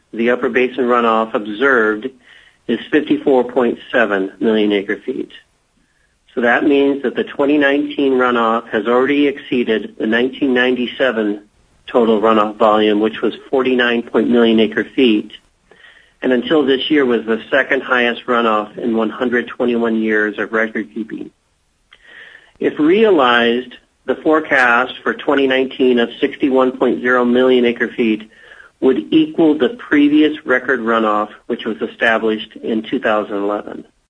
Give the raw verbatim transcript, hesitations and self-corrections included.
the upper basin runoff observed is fifty-four point seven million acre feet. So that means that the twenty nineteen runoff has already exceeded the nineteen ninety-seven total runoff volume, which was forty-nine million acre feet, and until this year was the second highest runoff in one hundred twenty-one years of record keeping. If realized, the forecast for twenty nineteen of sixty-one point zero million acre feet would equal the previous record runoff, which was established in two thousand eleven.